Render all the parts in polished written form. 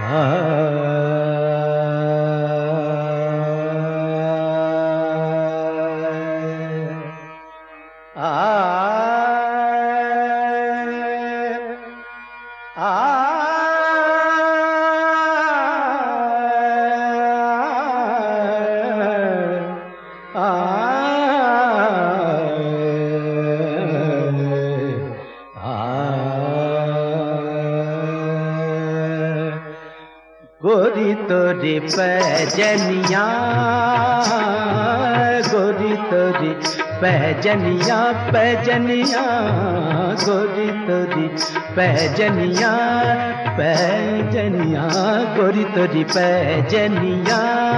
गोरी तोरी पैजनिया, गोरी तोरी पैजनिया, पैजनिया, गोरी तोरी पैजनिया, पैजनिया, गोरी तोरी पैजनिया।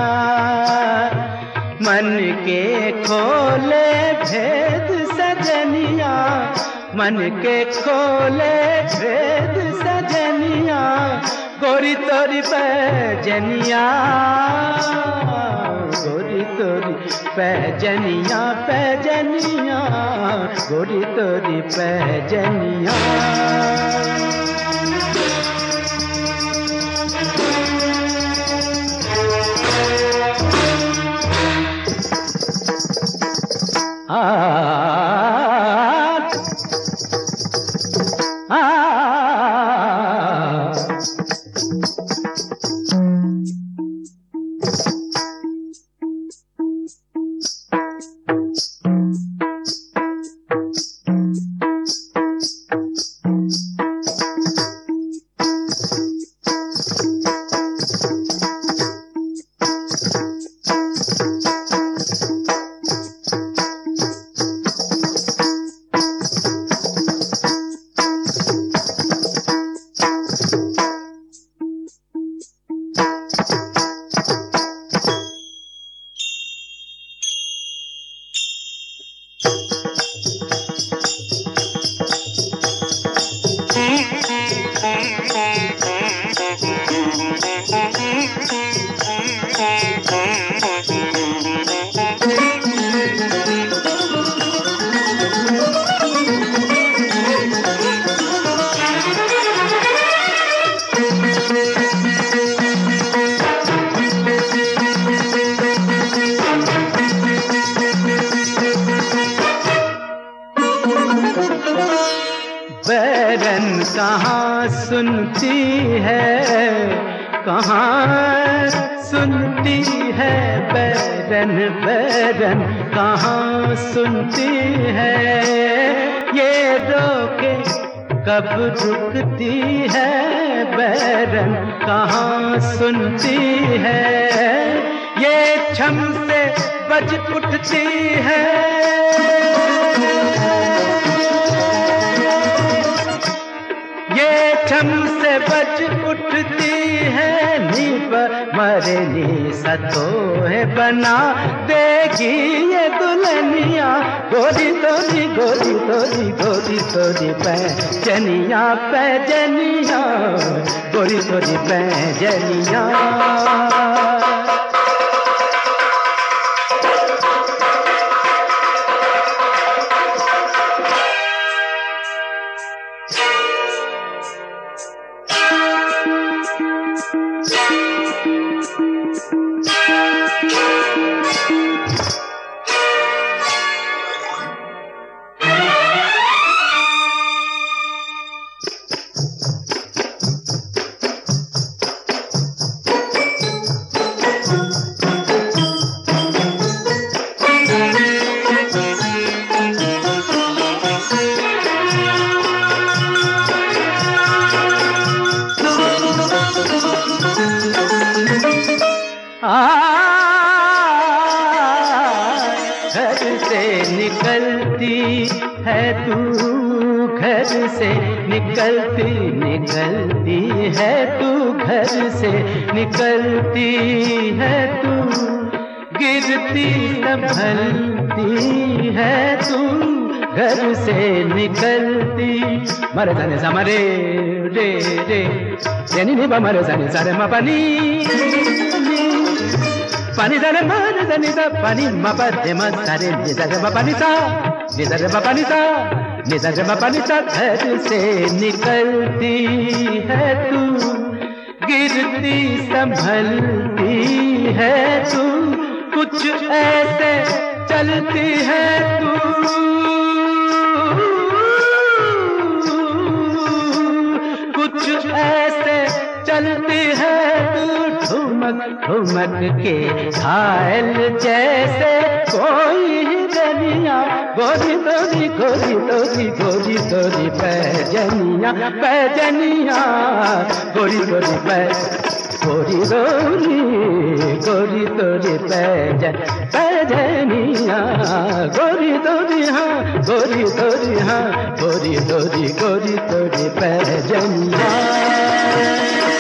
मन के खोले भेद सजनिया, मन के खोले भेद सजनिया, गोरी तोरी पैजनिया, गोरी तोरी पैजनिया, पैजनिया, गोरी तोरी पैजनिया। बैरन कहाँ सुनती है, कहाँ सुनती है, बैरन बैरन कहाँ सुनती है, ये रोके कब रुकती है, बैरन कहाँ सुनती है, ये छम से बज उठती है, ये छम से बज उठती है, नी पर मरे नी सतोहे बना देगी ये दुल्हनिया, गोरी तोरी गोरी तोरी गोरी तोरी पैजनिया, पैजनिया, गोरी तोरी पैजनिया। घर से निकलती है तू, घर से निकलती निकलती है तू, घर से निकलती है तू, गिरती संभलती है तू, घर से निकलती। मरे जाने सा मरे रे रे यानी नहीं मरे जाने सारे मा पानी पानी जाने मारे जाने सा पानी मा पदे मा सारे निजारे मा पानी सा निजारे मा पानी सा निजारे मा पानी सा। घर से निकलती है तू, गिरती संभलती है तू, कुछ ऐसे चलती है तू, कुछ ऐसे चलती है तू, ठुमक ठुमक के घायल जैसे कोई हिरनिया, गोरी तोरी गोरी तोरी गोरी तोरी पैजनिया पैजनिया, गोरी तोरी गोरी गोरी गोरी तोरी पैजनिया, गोरी तोरी हाँ गोरी तोरी हाँ गोरी तोरी पैजनिया।